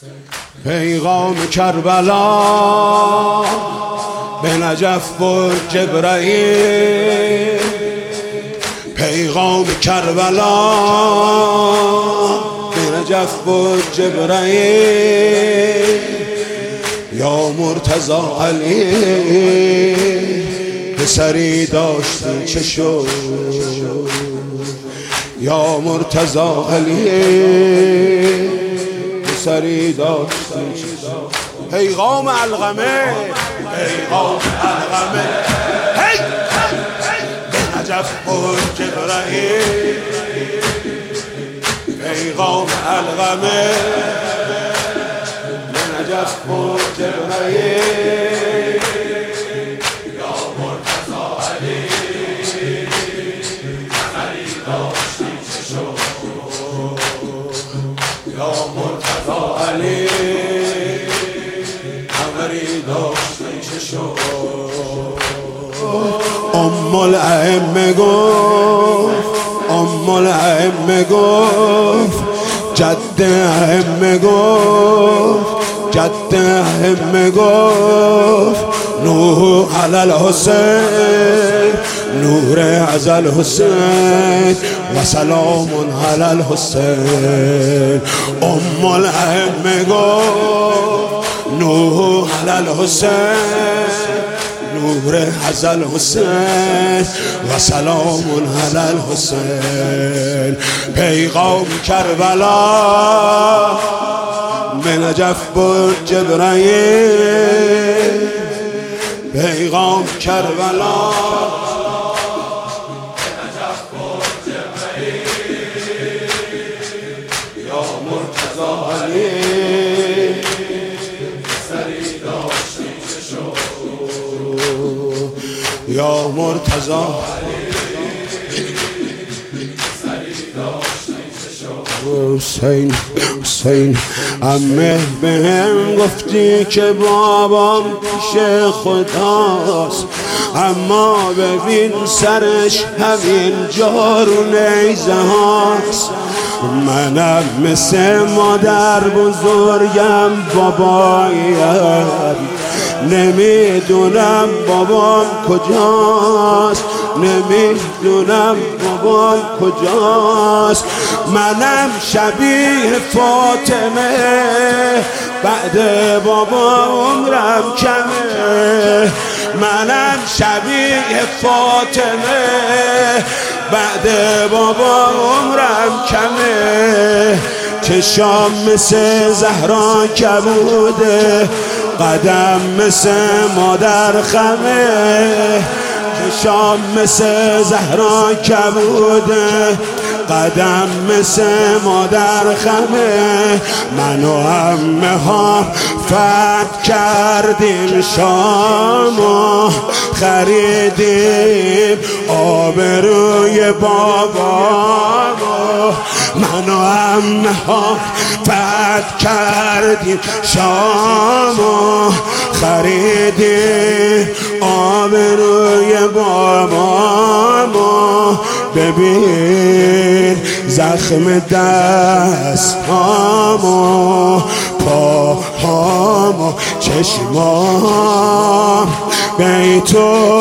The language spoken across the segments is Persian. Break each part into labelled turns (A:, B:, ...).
A: پیغام کربلا به نجف برد جبرائیل، پیغام کربلا به نجف برد جبرائیل. یا مرتضی علی پسری داشتی چه شد؟ یا مرتضی علی پسری داشتی چه شد؟ پیغام علقمه، پیغام علقمه، هی به نجف برد جبرائیل، پیغام علقمه به نجف برد جبرائیل. یا مرتضی علی پسری داشتی چه شد؟ یا مرتضی علی پسری داشتی چه شد؟ ام الائمه گفت، ام الائمه گفت، جد ائمه گفت، جد ائمه گفت، نور علی الحسین، نور از الحسین و سلام علی الحسین. ام الائمه گفت، نور علی الحسین، نور از الحسین و سلام علی الحسین. پیغام کربلا به نجف برد جبرائیل، پیغام کربلا به نجف برد جبرائیل. یا مرتضی علی پسری داشتی چه شد؟ یا مرتضی علی پسری داشتی چه شد؟ حسین، حسین عمه بهم گفتی که بابام پیش خداست، اما ببین سرش همین جار و نیزه هاست. منم مثل مادر بزرگم بابایم، نمیدونم بابام کجاست، نمیدونم بابام کجاست. منم شبیه فاطمه، بعد بابا عمرم کمه. منم شبیه فاطمه، بعد بابا عمرم کمه. چشام مثل زهرا کبوده، قدم مثل مادر خمه. چشام مثل زهرا کبوده، قدم مثل مادر خمه. من و عمه ها فتح کردیم شام و خریدیم آبروی بابا. من و عمه ها فتح کردیم شام و خریدیم آبروی بابا. ببین زخم دستامو، پاهامو، چشمام، بیت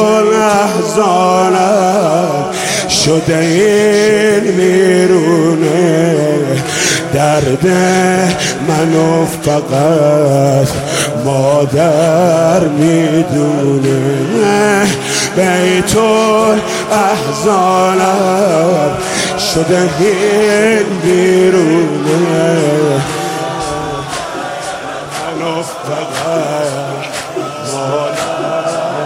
A: الاحزانم شده این میرونه. درد منو فقط مادر میدونه. بیت الاحزانم شده این بیرونه. منو فقط مادر.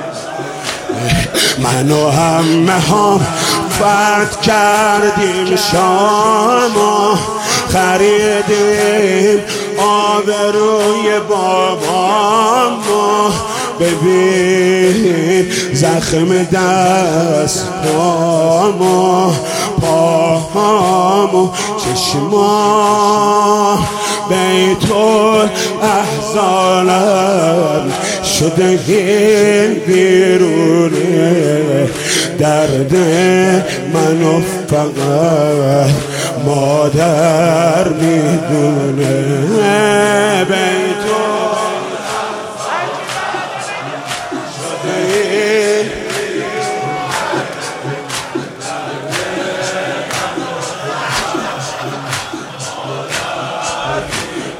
A: منو همه هم فتح کردیم شام و خریدیم آبروی بابام. ببین زخم دستامو، پاهامو، چشمام، بیت الاحزانم شده این بیرونه. درد منو فقط مادر میدونه.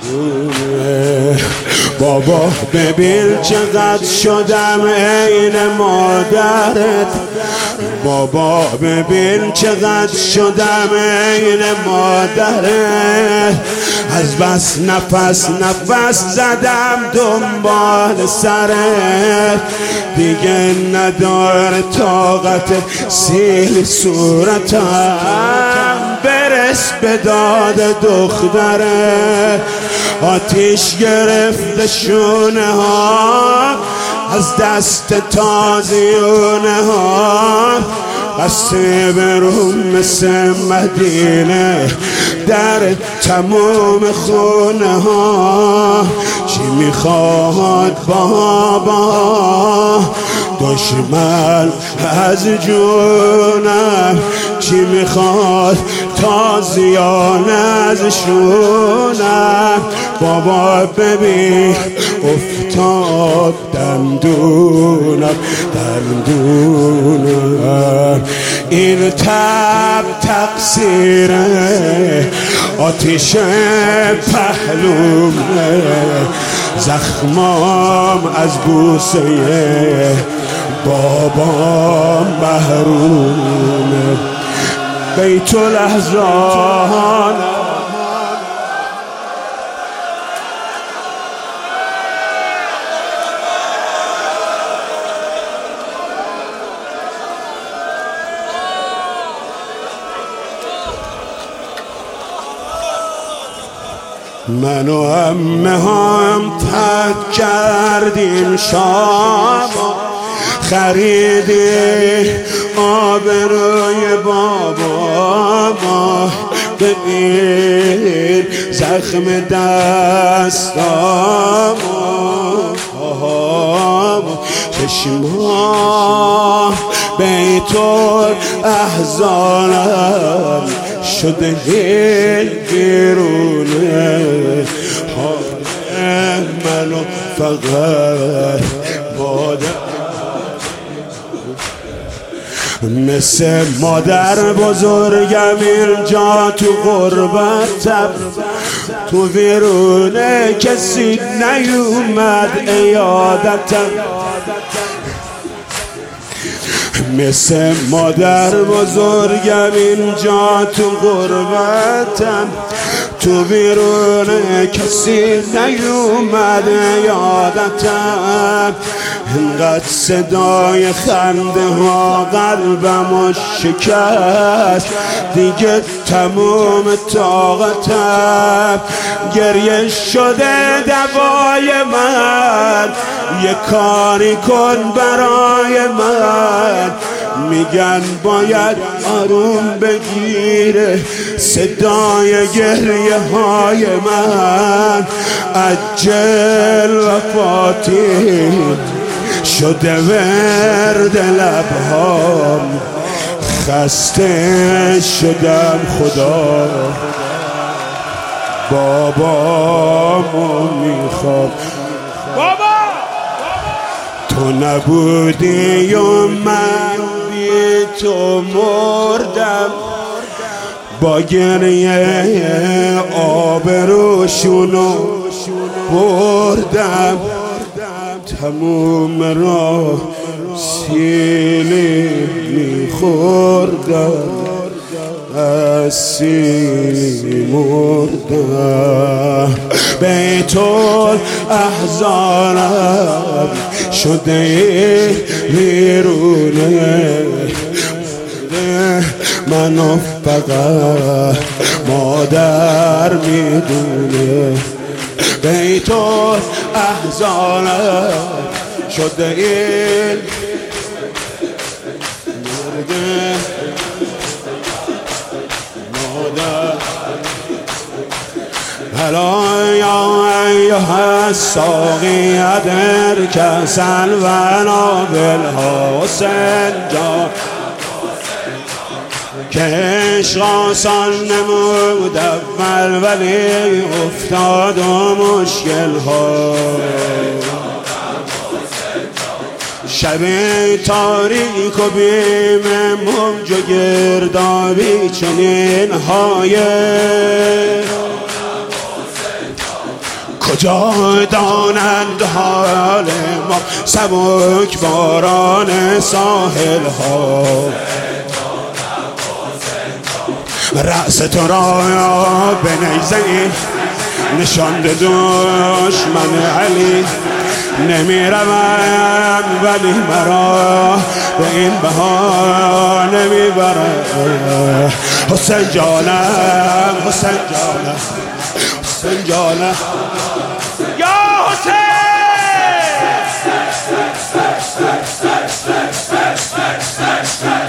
A: بابا ببین چقدر شدم عین مادرت، بابا ببین چقدر شدم عین مادرت، از بس نفس زدم دنبال سرت، دیگه نداره طاقت سیل صورتم، برس به داد دختره، آتیش گرفته شونه ها از دست تازیونه ها، قصه بروم مثل مدینه در تمام خونه ها، چی میخواد بابا دشمن از جونم، چی میخواد تازیان از شونم، بابا ببین افتاد دندونم، این تب تقصیره آتیش پهلومه، زخمام از بوسه بابا محرومه، بیت الاحزان من و عمه هم تک کردیم شام، خریدی آبروی بابا ما، ببین زخم دستامو، چشما بیت الاحزانم شده گرونه، حال منو فقط مادر مثل مادر بزرگم اینجا تو غربتم، تو ویرونه کسی نیومد ایادتم، مثل مادر بزرگم اینجا تو غربتم، تو بیرون کسی نیومد یادتم، اینقدر صدای خنده ها قلبمو شکست، دیگه تموم طاقتم، گریه شده دوای من، یه کاری کن برای من، میگن باید آروم بگیره صدای گریه های من، عجل وفاتی شده ورد لبهام، خسته شدم خدا بابامو میخوام، بابا تو نبودی و من بی تو مردم، با گریه آبروشونو بردم، تموم راه سیلی میخوردم، از سیلی مردم، بیت الاحزانم شده ویرونه، منو فقط مادر میدونه، بیت الاحزانم شده این مادر، هلا یا ایها الساقی ادر کسل و نابالحسن جان، که عشق آسان نمود اول ولی افتاد و مشکل ها، شب تاریک و بیم موج و گردابی چنین های، کجا دانند حال ما سبک باران ساحل ها رأس تو را به نیزه نشانده دشمن علی نمی روم ولی مرا به این بها نمی بره حسین جانم حسین جانم حسین جانم یا حسین